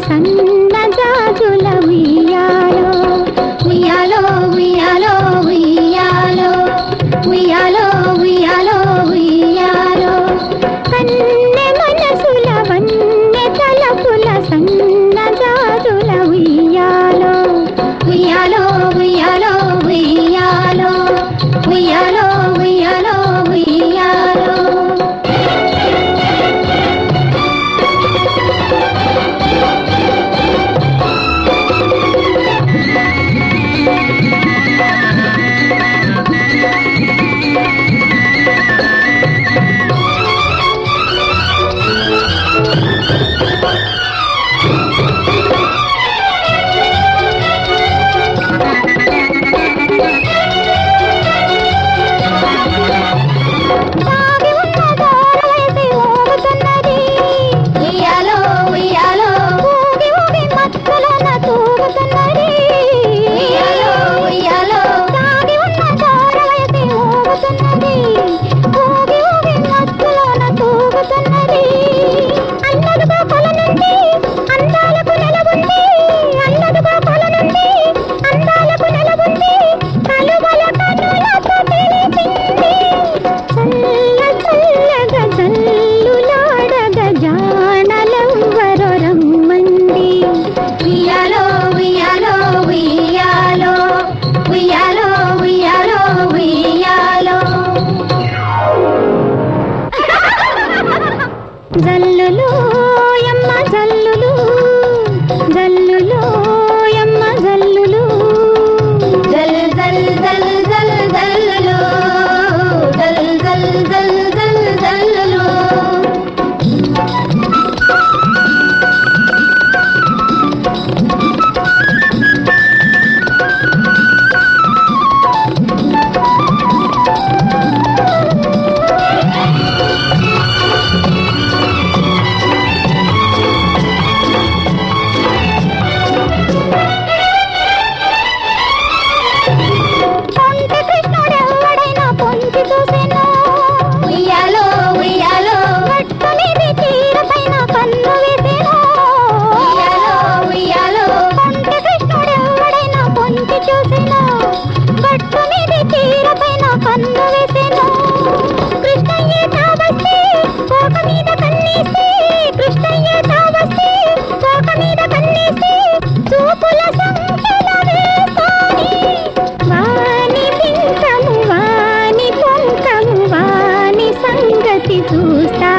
సన్న జాజుల ఉయ్యాలో ఉయ్యాలో ఉయ్యాలో ఉయ్యాలో ఉయ్యాలో ఉయ్యాలో ఉయ్యాలో కన్నె మనసుల వన్నె తలపుల సన్న జాజుల ఉయ్యాలో ఉయ్యాలో ఉయ్యాలో ఉయ్యాలో ఉయ్యాలో ఉయ్యాలో ఉయ్యాలో జల్లులు యమ్మ జల్లులు జల్లులు యమ్మ జల్లులు జల్ జల్ జల్ జల్ జల్లులు జల్ జల్ జల్ జల్ జల్లులు చూస్తా